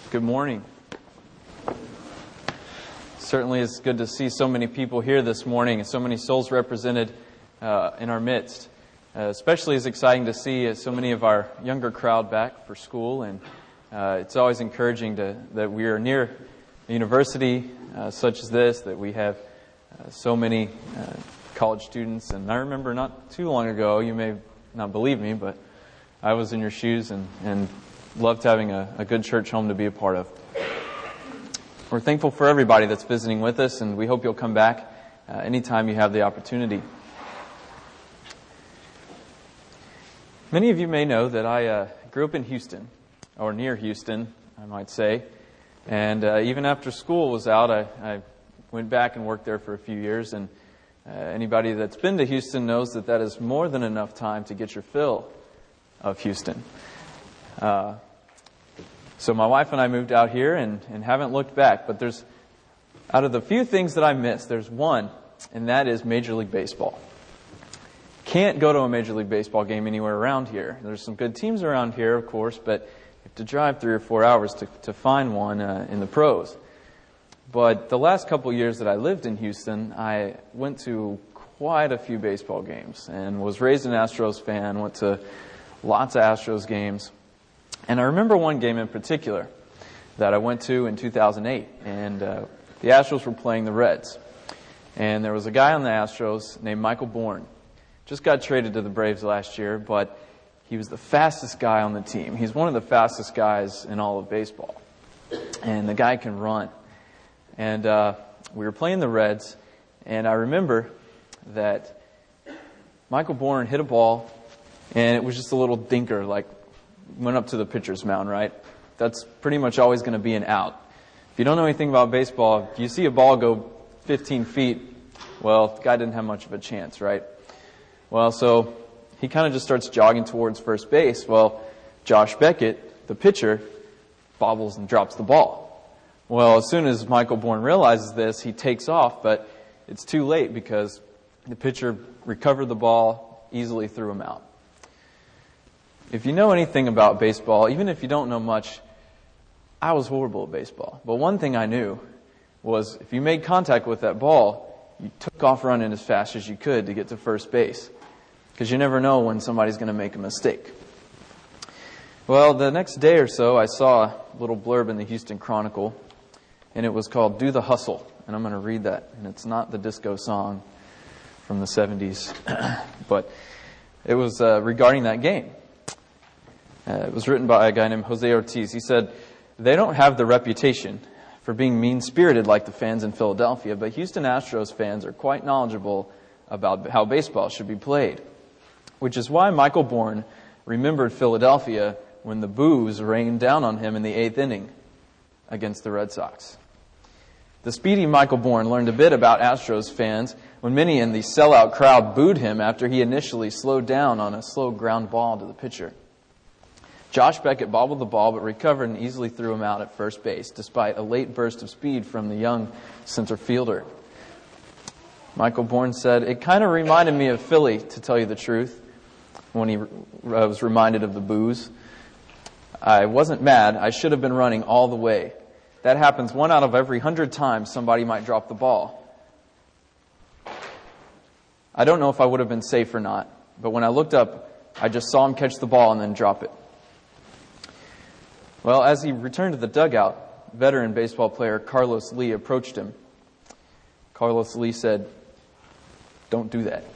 Good morning. Certainly it's good to see so many people here this morning and so many souls represented in our midst. Especially it's exciting to see so many of our younger crowd back for school, and it's always encouraging that we are near a university such as this, that we have so many college students. And I remember not too long ago, you may not believe me, but I was in your shoes and loved having a good church home to be a part of. We're thankful for everybody that's visiting with us, and we hope you'll come back anytime you have the opportunity. Many of you may know that I grew up in Houston, or near Houston, I might say. And even after school was out, I went back and worked there for a few years. And anybody that's been to Houston knows that is more than enough time to get your fill of Houston. So my wife and I moved out here and haven't looked back. But out of the few things that I miss, there's one, and that is Major League Baseball. Can't go to a Major League Baseball game anywhere around here. There's some good teams around here, of course, but you have to drive 3 or 4 hours to find one in the pros. But the last couple of years that I lived in Houston, I went to quite a few baseball games and was raised an Astros fan, went to lots of Astros games. And I remember one game in particular that I went to in 2008, and the Astros were playing the Reds. And there was a guy on the Astros named Michael Bourn. Just got traded to the Braves last year, but he was the fastest guy on the team. He's one of the fastest guys in all of baseball. And the guy can run. And we were playing the Reds, and I remember that Michael Bourn hit a ball, and it was just a little dinker, like went up to the pitcher's mound, right? That's pretty much always going to be an out. If you don't know anything about baseball, if you see a ball go 15 feet, well, the guy didn't have much of a chance, right? Well, so he kind of just starts jogging towards first base. Well, Josh Beckett, the pitcher, bobbles and drops the ball. Well, as soon as Michael Bourn realizes this, he takes off, but it's too late because the pitcher recovered the ball, easily threw him out. If you know anything about baseball, even if you don't know much, I was horrible at baseball. But one thing I knew was if you made contact with that ball, you took off running as fast as you could to get to first base. Because you never know when somebody's going to make a mistake. Well, the next day or so, I saw a little blurb in the Houston Chronicle, and it was called Do the Hustle. And I'm going to read that. And it's not the disco song from the 70s, but it was regarding that game. It was written by a guy named Jose Ortiz. He said, "They don't have the reputation for being mean-spirited like the fans in Philadelphia, but Houston Astros fans are quite knowledgeable about how baseball should be played. Which is why Michael Bourn remembered Philadelphia when the boos rained down on him in the 8th inning against the Red Sox. The speedy Michael Bourn learned a bit about Astros fans when many in the sellout crowd booed him after he initially slowed down on a slow ground ball to the pitcher. Josh Beckett bobbled the ball but recovered and easily threw him out at first base despite a late burst of speed from the young center fielder. Michael Bourn said, "It kind of reminded me of Philly, to tell you the truth, when he was reminded of the boos. I wasn't mad. I should have been running all the way. That happens 1 out of every 100 times somebody might drop the ball. I don't know if I would have been safe or not, but when I looked up, I just saw him catch the ball and then drop it." Well, as he returned to the dugout, veteran baseball player Carlos Lee approached him. Carlos Lee said, "Don't do that."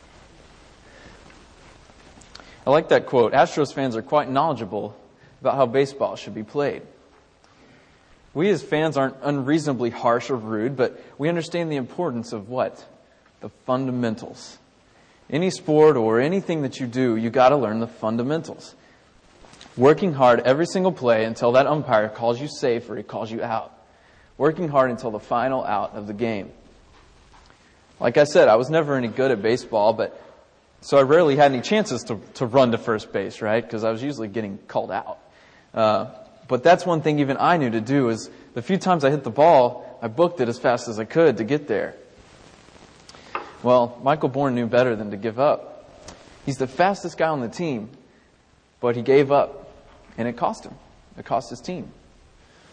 I like that quote. Astros fans are quite knowledgeable about how baseball should be played. We as fans aren't unreasonably harsh or rude, but we understand the importance of what? The fundamentals. Any sport or anything that you do, you got to learn the fundamentals. Working hard every single play until that umpire calls you safe or he calls you out. Working hard until the final out of the game. Like I said, I was never any good at baseball, so I rarely had any chances to run to first base, right? Because I was usually getting called out. But that's one thing even I knew to do is the few times I hit the ball, I booked it as fast as I could to get there. Well, Michael Bourn knew better than to give up. He's the fastest guy on the team, but he gave up, and it cost him. It cost his team.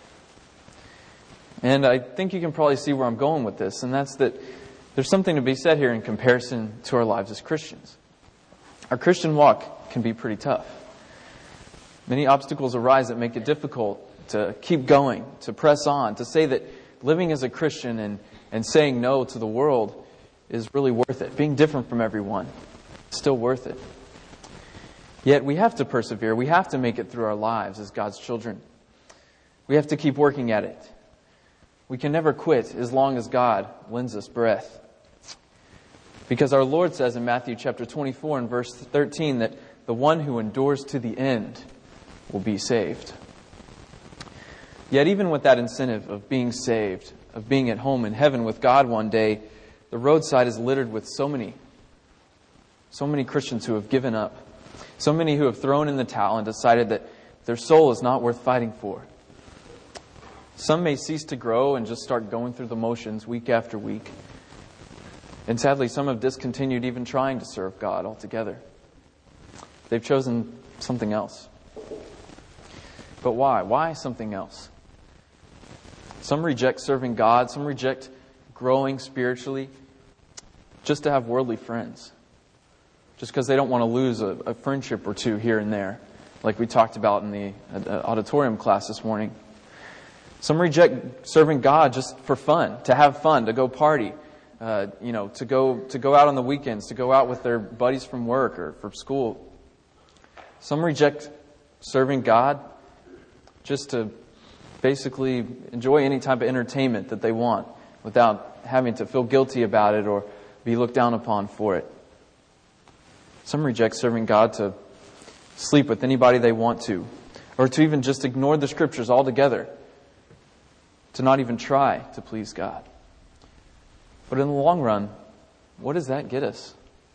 And I think you can probably see where I'm going with this, and that's that there's something to be said here in comparison to our lives as Christians. Our Christian walk can be pretty tough. Many obstacles arise that make it difficult to keep going, to press on, to say that living as a Christian and saying no to the world is really worth it. Being different from everyone, it's still worth it. Yet we have to persevere. We have to make it through our lives as God's children. We have to keep working at it. We can never quit as long as God lends us breath. Because our Lord says in Matthew chapter 24 and verse 13 that the one who endures to the end will be saved. Yet even with that incentive of being saved, of being at home in heaven with God one day, the roadside is littered with so many Christians who have given up. So many who have thrown in the towel and decided that their soul is not worth fighting for. Some may cease to grow and just start going through the motions week after week. And sadly, some have discontinued even trying to serve God altogether. They've chosen something else. But why? Why something else? Some reject serving God. Some reject growing spiritually just to have worldly friends. Just because they don't want to lose a friendship or two here and there, like we talked about in the auditorium class this morning. Some reject serving God just for fun, to have fun, to go party, to go out on the weekends, to go out with their buddies from work or from school. Some reject serving God just to basically enjoy any type of entertainment that they want without having to feel guilty about it or be looked down upon for it. Some reject serving God to sleep with anybody they want to, or to even just ignore the Scriptures altogether, to not even try to please God. But in the long run, what does that get us?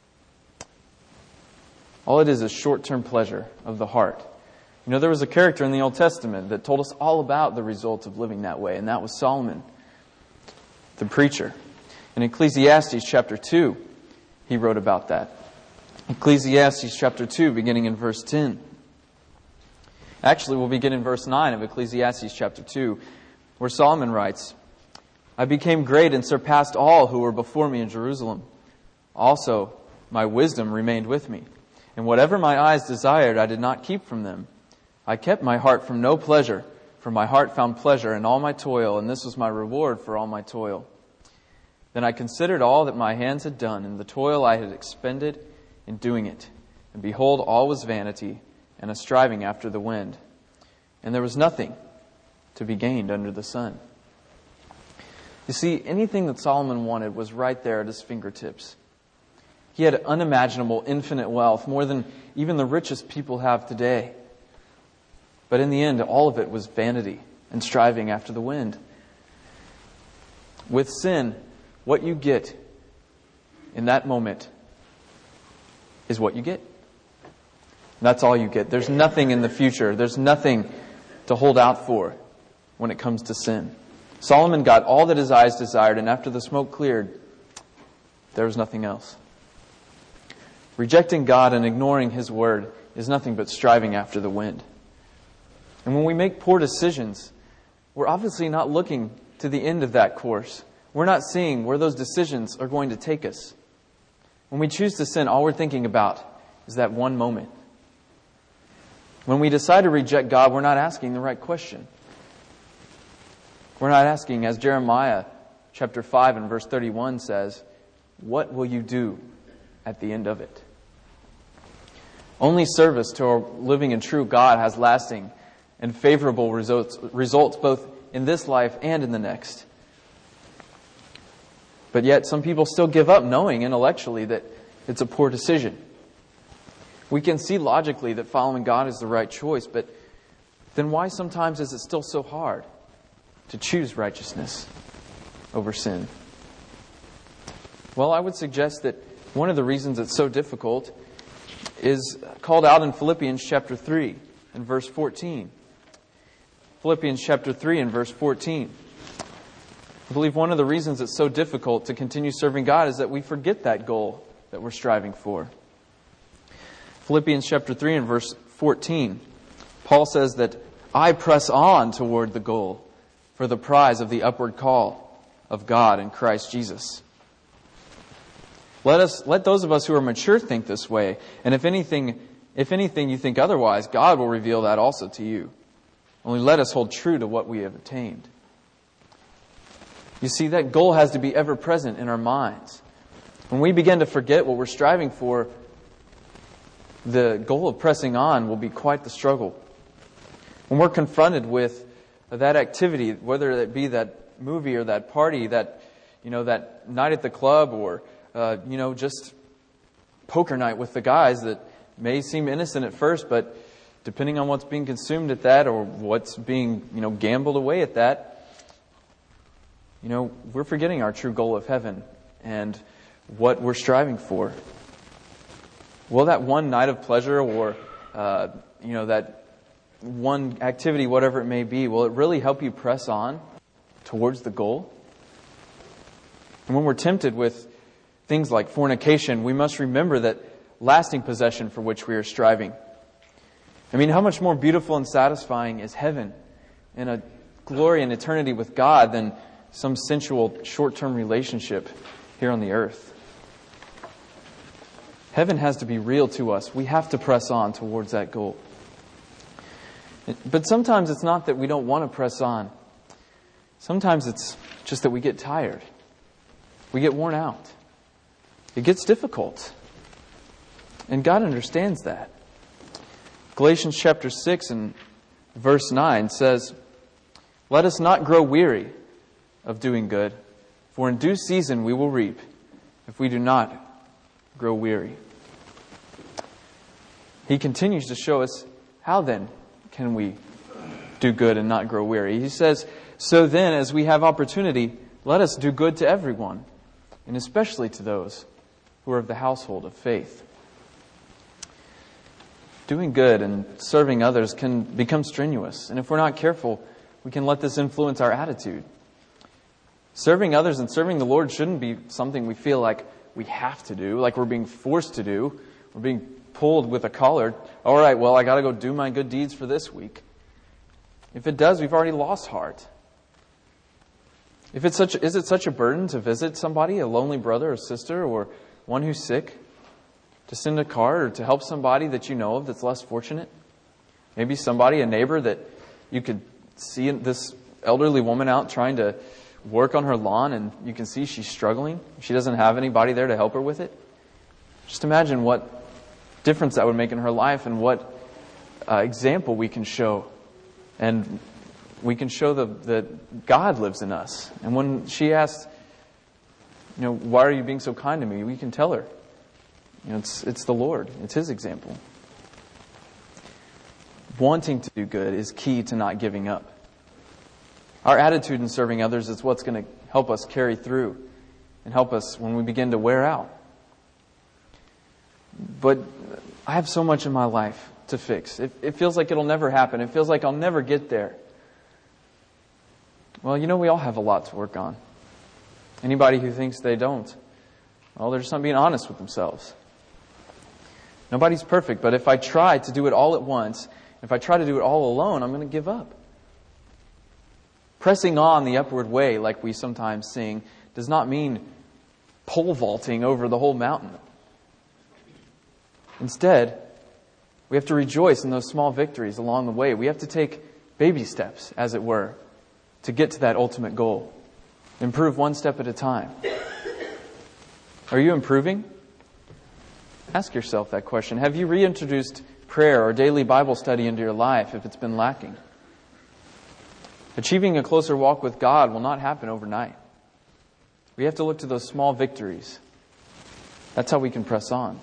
All it is short-term pleasure of the heart. You know, there was a character in the Old Testament that told us all about the results of living that way, and that was Solomon, the preacher. In Ecclesiastes chapter 2, he wrote about that. Ecclesiastes chapter 2, beginning in verse 10. Actually, we'll begin in verse 9 of Ecclesiastes chapter 2, where Solomon writes, I became great and surpassed all who were before me in Jerusalem. Also, my wisdom remained with me, and whatever my eyes desired, I did not keep from them. I kept my heart from no pleasure, for my heart found pleasure in all my toil, and this was my reward for all my toil. Then I considered all that my hands had done, and the toil I had expended in doing it. And behold, all was vanity, and a striving after the wind. And there was nothing to be gained under the sun. You see, anything that Solomon wanted was right there at his fingertips. He had unimaginable, infinite wealth, more than even the richest people have today. But in the end, all of it was vanity and striving after the wind. With sin, what you get in that moment is what you get. That's all you get. There's nothing in the future. There's nothing to hold out for when it comes to sin. Solomon got all that his eyes desired, and after the smoke cleared, there was nothing else. Rejecting God and ignoring His word is nothing but striving after the wind. And when we make poor decisions, we're obviously not looking to the end of that course. We're not seeing where those decisions are going to take us. When we choose to sin, all we're thinking about is that one moment. When we decide to reject God, we're not asking the right question. We're not asking, as Jeremiah chapter 5 and verse 31 says, what will you do at the end of it? Only service to our living and true God has lasting and favorable results both in this life and in the next. But yet some people still give up knowing intellectually that it's a poor decision. We can see logically that following God is the right choice, but then why sometimes is it still so hard to choose righteousness over sin? Well, I would suggest that one of the reasons it's so difficult is called out in Philippians chapter 3 and verse 14. Philippians chapter 3 and verse 14. I believe one of the reasons it's so difficult to continue serving God is that we forget that goal that we're striving for. Philippians chapter 3 and verse 14. Paul says that I press on toward the goal for the prize of the upward call of God in Christ Jesus. Let those of us who are mature think this way, and if anything you think otherwise, God will reveal that also to you. Only let us hold true to what we have attained. You see, that goal has to be ever present in our minds. When we begin to forget what we're striving for, the goal of pressing on will be quite the struggle. When we're confronted with that activity, whether it be that movie or that party, that night at the club, or just poker night with the guys that may seem innocent at first, but depending on what's being consumed at that or what's being, gambled away at that, we're forgetting our true goal of heaven and what we're striving for. Will that one night of pleasure or, that one activity, whatever it may be, will it really help you press on towards the goal? And when we're tempted with things like fornication, we must remember that lasting possession for which we are striving. I mean, how much more beautiful and satisfying is heaven and a glory and eternity with God than some sensual short-term relationship here on the earth? Heaven has to be real to us. We have to press on towards that goal. But sometimes it's not that we don't want to press on. Sometimes it's just that we get tired. We get worn out. It gets difficult. And God understands that. Galatians chapter 6 and verse 9 says, "Let us not grow weary of doing good, for in due season we will reap, if we do not grow weary." He continues to show us how then can we do good and not grow weary. He says, "So then, as we have opportunity, let us do good to everyone, and especially to those who are of the household of faith." Doing good and serving others can become strenuous, and if we're not careful, we can let this influence our attitude. Serving others and serving the Lord shouldn't be something we feel like we have to do, like we're being forced to do. We're being pulled with a collar. All right, well, I got to go do my good deeds for this week. If it does, we've already lost heart. Is it such a burden to visit somebody, a lonely brother or sister, or one who's sick? To send a card or to help somebody that you know of that's less fortunate? Maybe somebody, a neighbor that you could see this elderly woman out trying to work on her lawn and you can see she's struggling. She doesn't have anybody there to help her with it. Just imagine what difference that would make in her life and what example we can show. And we can show that God lives in us. And when she asks, "Why are you being so kind to me?" we can tell her, it's the Lord. It's His example. Wanting to do good is key to not giving up. Our attitude in serving others is what's going to help us carry through and help us when we begin to wear out. But I have so much in my life to fix. It feels like it'll never happen. It feels like I'll never get there. Well, we all have a lot to work on. Anybody who thinks they don't, well, they're just not being honest with themselves. Nobody's perfect, but if I try to do it all at once, if I try to do it all alone, I'm going to give up. Pressing on the upward way, like we sometimes sing, does not mean pole vaulting over the whole mountain. Instead, we have to rejoice in those small victories along the way. We have to take baby steps, as it were, to get to that ultimate goal. Improve one step at a time. Are you improving? Ask yourself that question. Have you reintroduced prayer or daily Bible study into your life if it's been lacking? Achieving a closer walk with God will not happen overnight. We have to look to those small victories. That's how we can press on.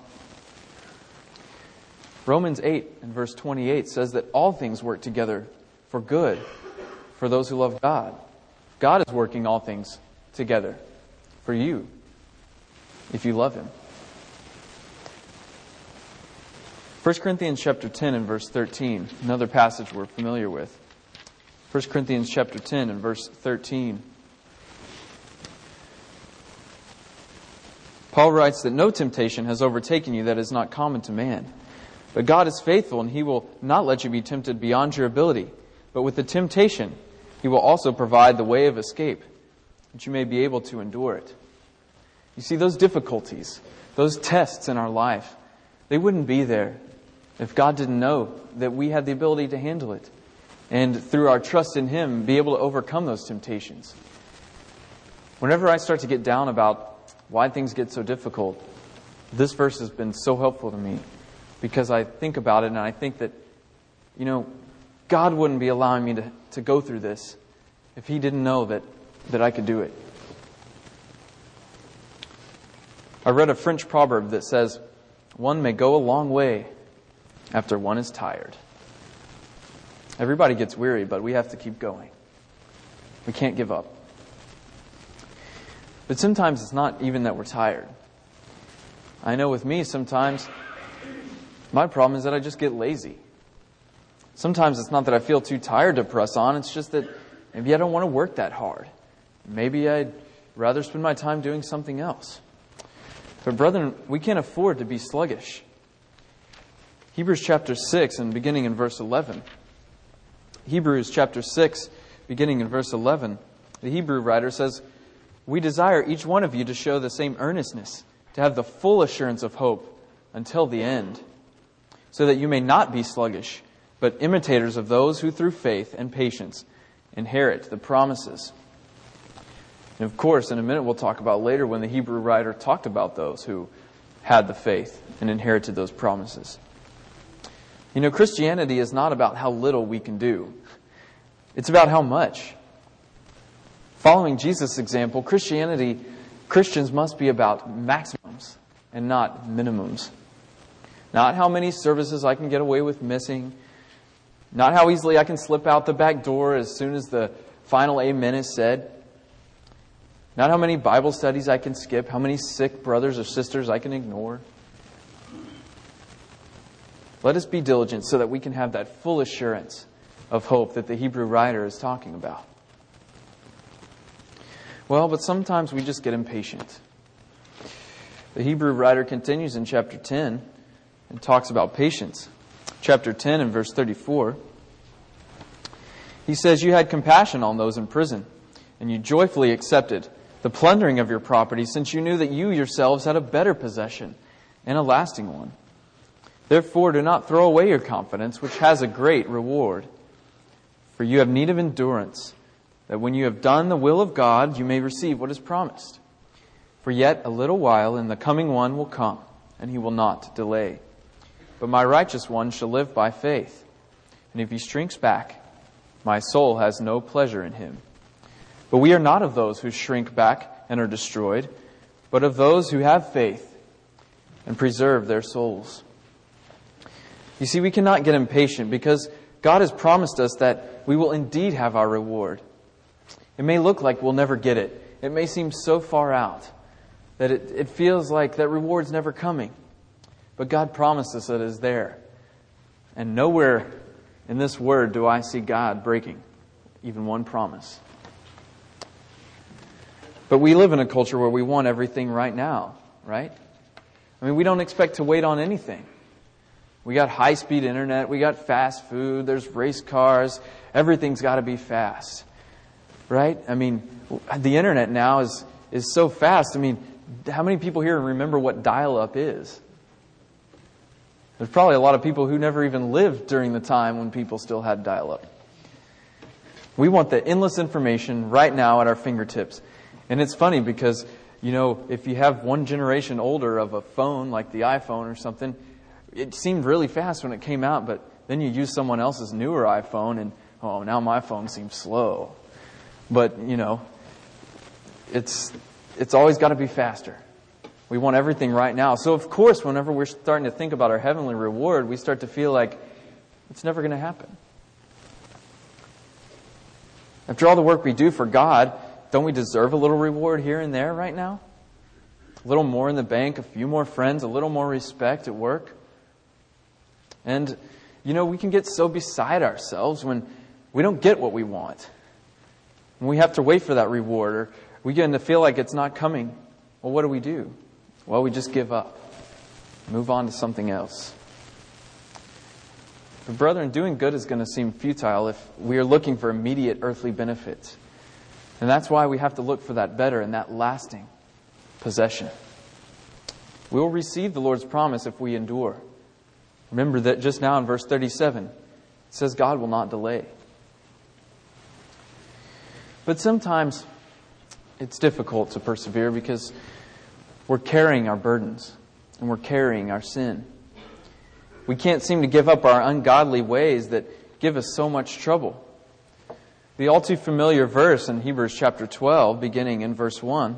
Romans 8 and verse 28 says that all things work together for good for those who love God. God is working all things together for you if you love Him. 1 Corinthians chapter 10 and verse 13, another passage we're familiar with. 1 Corinthians chapter 10 and verse 13. Paul writes that no temptation has overtaken you that is not common to man. But God is faithful, and He will not let you be tempted beyond your ability. But with the temptation, He will also provide the way of escape, that you may be able to endure it. You see, those difficulties, those tests in our life, they wouldn't be there if God didn't know that we had the ability to handle it. And through our trust in Him, be able to overcome those temptations. Whenever I start to get down about why things get so difficult, this verse has been so helpful to me, because I think about it and I think that, God wouldn't be allowing me to go through this if He didn't know that I could do it. I read a French proverb that says, "One may go a long way after one is tired." Everybody gets weary, but we have to keep going. We can't give up. But sometimes it's not even that we're tired. I know with me, sometimes my problem is that I just get lazy. Sometimes it's not that I feel too tired to press on. It's just that maybe I don't want to work that hard. Maybe I'd rather spend my time doing something else. But brethren, we can't afford to be sluggish. Hebrews chapter 6 and beginning in verse 11. Hebrews chapter 6, beginning in verse 11. The Hebrew writer says, "We desire each one of you to show the same earnestness, to have the full assurance of hope until the end, so that you may not be sluggish, but imitators of those who through faith and patience inherit the promises." And of course, in a minute we'll talk about later when the Hebrew writer talked about those who had the faith and inherited those promises. Christianity is not about how little we can do. It's about how much. Following Jesus' example, Christians must be about maximums and not minimums. Not how many services I can get away with missing. Not how easily I can slip out the back door as soon as the final amen is said. Not how many Bible studies I can skip, how many sick brothers or sisters I can ignore. Let us be diligent so that we can have that full assurance of hope that the Hebrew writer is talking about. Well, but sometimes we just get impatient. The Hebrew writer continues in chapter 10 and talks about patience. Chapter 10 and verse 34. He says, "You had compassion on those in prison, and you joyfully accepted the plundering of your property, since you knew that you yourselves had a better possession and a lasting one. Therefore, do not throw away your confidence, which has a great reward. For you have need of endurance, that when you have done the will of God, you may receive what is promised. For yet a little while, and the coming one will come, and He will not delay. But my righteous one shall live by faith. And if he shrinks back, my soul has no pleasure in him. But we are not of those who shrink back and are destroyed, but of those who have faith and preserve their souls." You see, we cannot get impatient because God has promised us that we will indeed have our reward. It may look like we'll never get it. It may seem so far out that it feels like that reward's never coming. But God promised us that it is there. And nowhere in this word do I see God breaking even one promise. But we live in a culture where we want everything right now, right? I mean, we don't expect to wait on anything. We got high-speed internet, we got fast food, there's race cars, everything's got to be fast, right? I mean, the internet now is so fast. I mean, how many people here remember what dial-up is? There's probably a lot of people who never even lived during the time when people still had dial-up. We want the endless information right now at our fingertips. And it's funny because, if you have one generation older of a phone, like the iPhone or something, it seemed really fast when it came out, but then you use someone else's newer iPhone and, now my phone seems slow. But, it's always got to be faster. We want everything right now. So, of course, whenever we're starting to think about our heavenly reward, we start to feel like it's never going to happen. After all the work we do for God, don't we deserve a little reward here and there right now? A little more in the bank, a few more friends, a little more respect at work. And, we can get so beside ourselves when we don't get what we want. When we have to wait for that reward, or we begin to feel like it's not coming. Well, what do? Well, we just give up. Move on to something else. But brethren, doing good is going to seem futile if we are looking for immediate earthly benefits. And that's why we have to look for that better and that lasting possession. We will receive the Lord's promise if we endure. Remember that just now in verse 37, it says God will not delay. But sometimes it's difficult to persevere because we're carrying our burdens and we're carrying our sin. We can't seem to give up our ungodly ways that give us so much trouble. The all too familiar verse in Hebrews chapter 12, beginning in verse 1,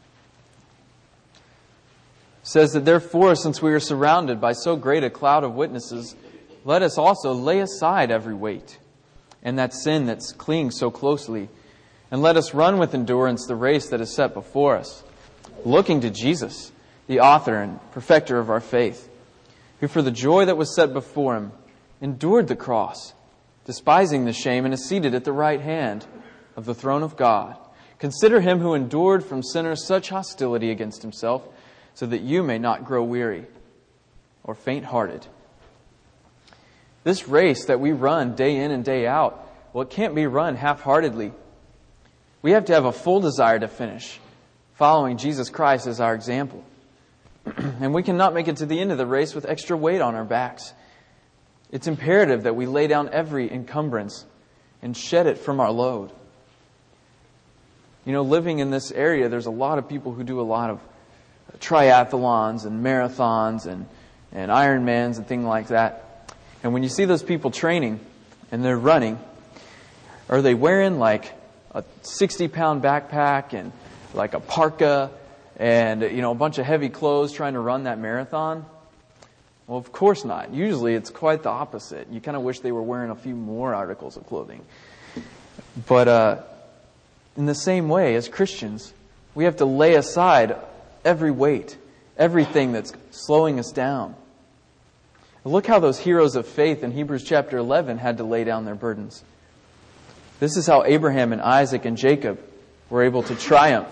says that therefore, since we are surrounded by so great a cloud of witnesses, let us also lay aside every weight and that sin that's clinging so closely, and let us run with endurance the race that is set before us, looking to Jesus, the author and perfecter of our faith, who for the joy that was set before him endured the cross, despising the shame, and is seated at the right hand of the throne of God. Consider him who endured from sinners such hostility against himself, so that you may not grow weary or faint-hearted. This race that we run day in and day out, well, it can't be run half-heartedly. We have to have a full desire to finish, following Jesus Christ as our example. And we cannot make it to the end of the race with extra weight on our backs. It's imperative that we lay down every encumbrance and shed it from our load. You know, living in this area, there's a lot of people who do a lot of triathlons and marathons and Ironmans and things like that. And when you see those people training and they're running, are they wearing like a 60-pound backpack and like a parka and, you know, a bunch of heavy clothes trying to run that marathon? Well, of course not. Usually it's quite the opposite. You kind of wish they were wearing a few more articles of clothing. But in the same way, as Christians, we have to lay aside every weight, everything that's slowing us down. Look how those heroes of faith in Hebrews chapter 11 had to lay down their burdens. This is how Abraham and Isaac and Jacob were able to triumph.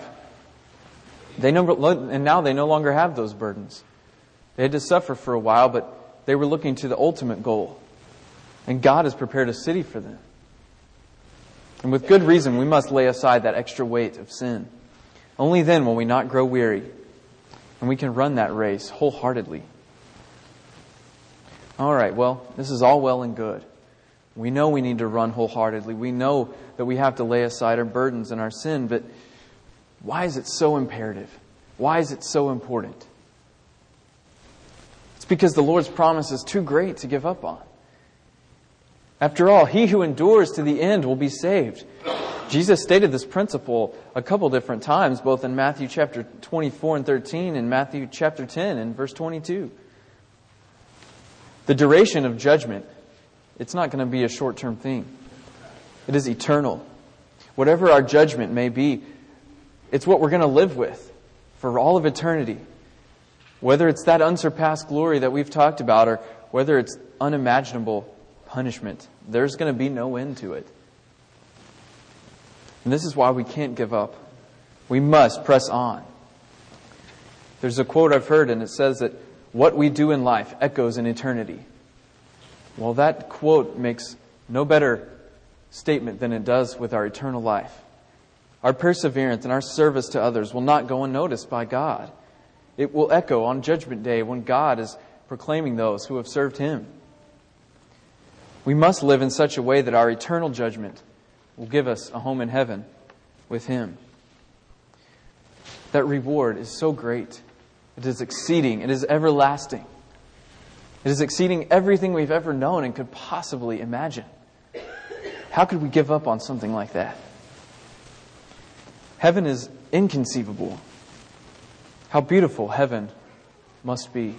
And now they no longer have those burdens. They had to suffer for a while, but they were looking to the ultimate goal. And God has prepared a city for them. And with good reason, we must lay aside that extra weight of sin. Only then will we not grow weary, and we can run that race wholeheartedly. All right, well, this is all well and good. We know we need to run wholeheartedly. We know that we have to lay aside our burdens and our sin, but why is it so imperative? Why is it so important? It's because the Lord's promise is too great to give up on. After all, he who endures to the end will be saved. Jesus stated this principle a couple different times, both in Matthew chapter 24 and 13 and Matthew chapter 10 and verse 22. The duration of judgment, it's not going to be a short-term thing. It is eternal. Whatever our judgment may be, it's what we're going to live with for all of eternity. Whether it's that unsurpassed glory that we've talked about or whether it's unimaginable punishment, there's going to be no end to it. And this is why we can't give up. We must press on. There's a quote I've heard, and it says that what we do in life echoes in eternity. Well, that quote makes no better statement than it does with our eternal life. Our perseverance and our service to others will not go unnoticed by God. It will echo on Judgment Day when God is proclaiming those who have served Him. We must live in such a way that our eternal judgment will give us a home in heaven with Him. That reward is so great. It is exceeding. It is everlasting. It is exceeding everything we've ever known and could possibly imagine. How could we give up on something like that? Heaven is inconceivable. How beautiful heaven must be.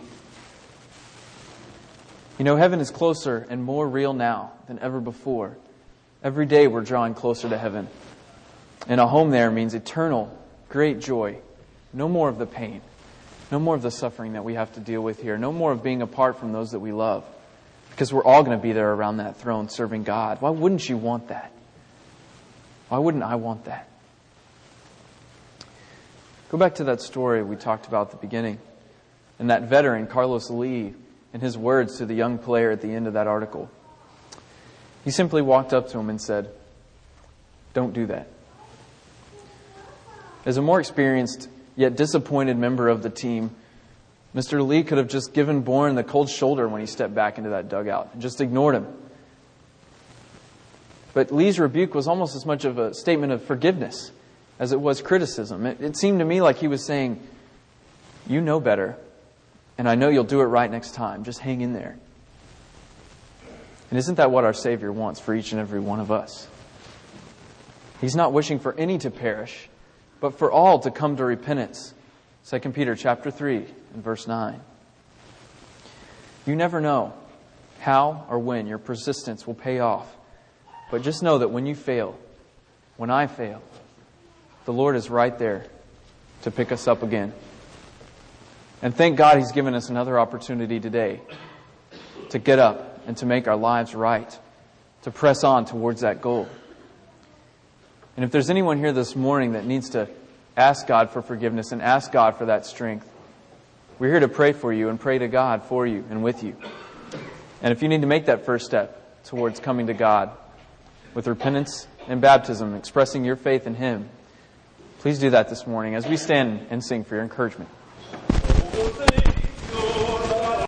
You know, heaven is closer and more real now than ever before. Every day we're drawing closer to heaven. And a home there means eternal, great joy. No more of the pain. No more of the suffering that we have to deal with here. No more of being apart from those that we love. Because we're all going to be there around that throne serving God. Why wouldn't you want that? Why wouldn't I want that? Go back to that story we talked about at the beginning. And that veteran, Carlos Lee, and his words to the young player at the end of that article. He simply walked up to him and said, "Don't do that." As a more experienced yet disappointed member of the team, Mr. Lee could have just given Bourne the cold shoulder when he stepped back into that dugout and just ignored him. But Lee's rebuke was almost as much of a statement of forgiveness as it was criticism. It seemed to me like he was saying, "You know better, and I know you'll do it right next time. Just hang in there." And isn't that what our Savior wants for each and every one of us? He's not wishing for any to perish, but for all to come to repentance. 2 Peter chapter 3 and verse 9. You never know how or when your persistence will pay off. But just know that when you fail, when I fail, the Lord is right there to pick us up again. And thank God He's given us another opportunity today to get up and to make our lives right, to press on towards that goal. And if there's anyone here this morning that needs to ask God for forgiveness and ask God for that strength, we're here to pray for you and pray to God for you and with you. And if you need to make that first step towards coming to God with repentance and baptism, expressing your faith in Him, please do that this morning as we stand and sing for your encouragement.